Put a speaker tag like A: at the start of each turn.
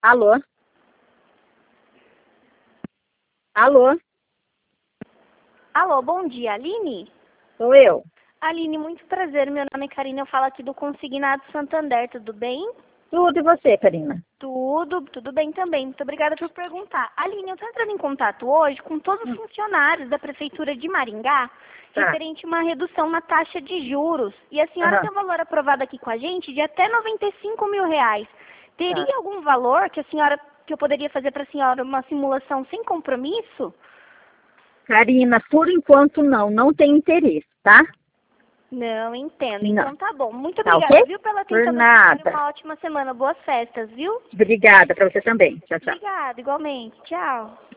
A: Alô? Alô?
B: Alô, bom dia, Aline?
A: Sou eu.
B: Aline, muito prazer. Meu nome é Karina, eu falo aqui do Consignado Santander, tudo bem?
A: Tudo e você, Karina?
B: Tudo bem também. Muito obrigada por perguntar. Aline, eu estou entrando em contato hoje com todos os funcionários da Prefeitura de Maringá,
A: Tá.
B: referente a uma redução na taxa de juros. E a senhora tem um valor aprovado aqui com a gente de até R$ 95.000. Teria
A: Tá.
B: algum valor que eu poderia fazer para a senhora uma simulação sem compromisso?
A: Karina, por enquanto não tem interesse, tá?
B: Não, entendo.
A: Não.
B: Então tá bom. Muito
A: Tá
B: obrigada,
A: ok?
B: viu, pela
A: Por
B: atenção da senhora e
A: nada.
B: uma ótima semana. Boas festas, viu?
A: Obrigada para você também. Tchau, tchau.
B: Obrigada, igualmente. Tchau.